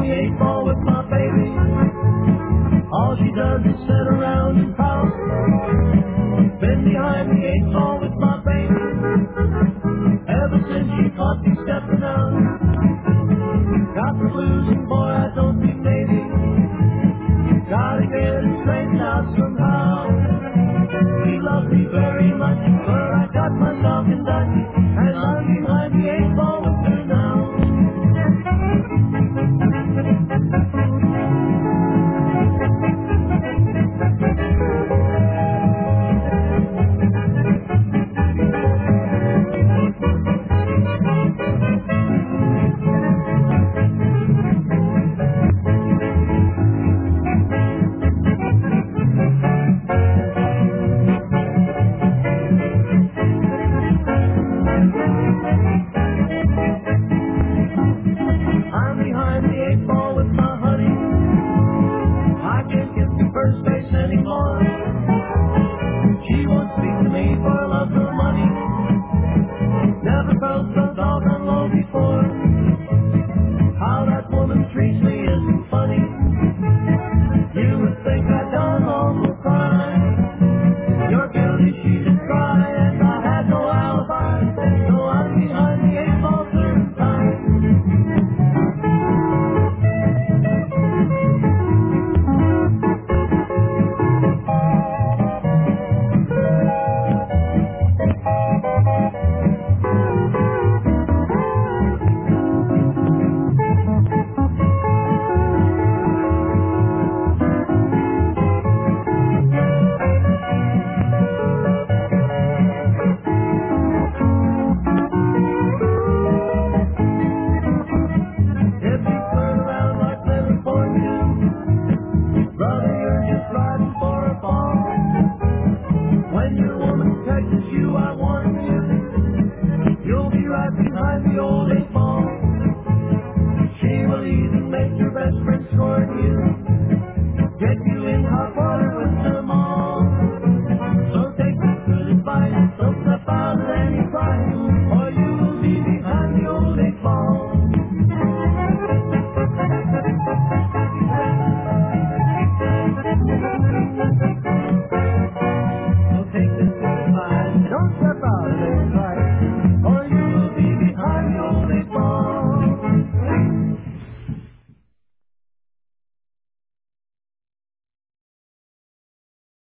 the 8 ball with my baby. All she does is sit around and pout. Been behind the 8 ball with my baby ever since she caught me stepping out. Got the blues and boy I don't think maybe gotta get it straightened out somehow. She loves me very much, but I got myself in Dutch, and I'm behind the 8 ball with her now. I'm behind the 8 ball with my honey. I can't get to first base anymore. She won't speak to me for love or money. Never felt so doggone low before. How that woman treats me isn't funny. You would think I'd done awful crime. You're guilty, she did cry, and I had no alibi. So I'm behind the 8 ball third time. If you turn around like California, brother, you're just riding for a fall. When your woman touches you, I want